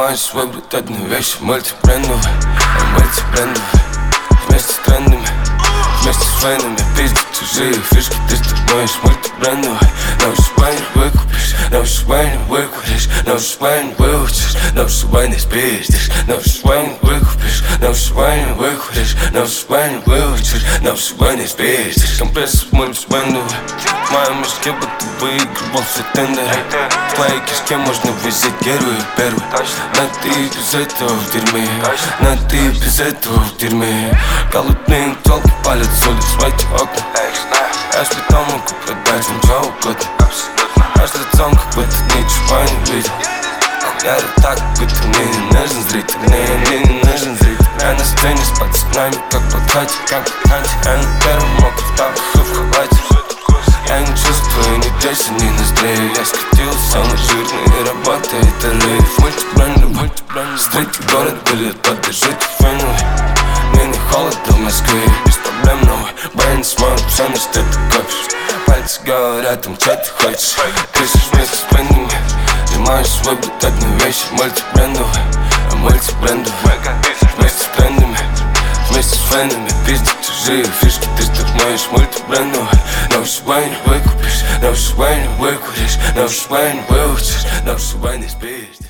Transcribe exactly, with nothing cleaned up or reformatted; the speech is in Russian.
Снимаешь свой брутальные вещи, мультибрендовые, мультибрендовые. Вместе с трендами, вместе с фенами. Пиздят чужие фишки, ты становишься мультибрендовой. На ушибай не выкупишь, на ушибай не выкуришь, на ушибай не выучишь, на ушибай не спиздишь, на ушибай не выкупишь, на ушибай не выкуришь, на ушибай не выучишь, на ушибай не спиздишь. Компрессор мультибрендовый. В моем мешке будто выигрывал все тендеры. В твоей кишке можно взять первый и первый. Но ты без этого в дерьме, но ты без этого в дерьме. Голодные толки палят с улиц в эти окна. Я ж потом могу продать вам что угодно. Аж лицом, как будто ничего не видел. Хуярю так, будто мне не нужен зритель. Мне, мне не нужен зритель. Я на сцене с пацанами, как под хате, как под хате. Я на первом мокрый в тапках и в халате. Я не чувствую ни десять, ни ноздрей. Я скатил самый жирный и работает рейв. Мультибрендовый, стрейти город были, поддержите феновый. Мне не холодно в Москве, без проблем новый. Брэнд смотрит, все на что ты копишь. Пальцы говорят им, что ты хочешь. Пишешь вместе с фенами. Снимаешь свой брутальные вещи, мультибрендовые, мультибрендовые. Вместе с трендами, вместе с фенами. Пиздят чужие фишки, ты становишься мультибрендовой. На ушибай не выкупишь, на ушибай не выкуришь, на ушибай не выучишь, на ушибай не спишь.